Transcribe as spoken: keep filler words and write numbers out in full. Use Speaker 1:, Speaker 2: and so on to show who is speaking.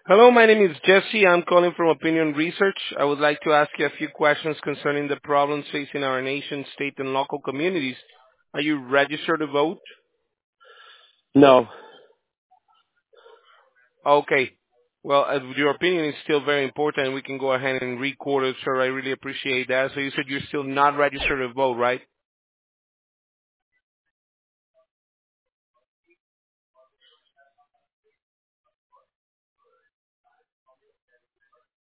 Speaker 1: Hello, my name is Jesse. I'm calling from Opinion Research. I would like to ask you a few questions concerning the problems facing our nation, state, and local communities. Are you registered to vote?
Speaker 2: No.
Speaker 1: Okay. Well, uh, your opinion is still very important, and we can go ahead and record it, sir. I really appreciate that. So you said you're still not registered to vote, right?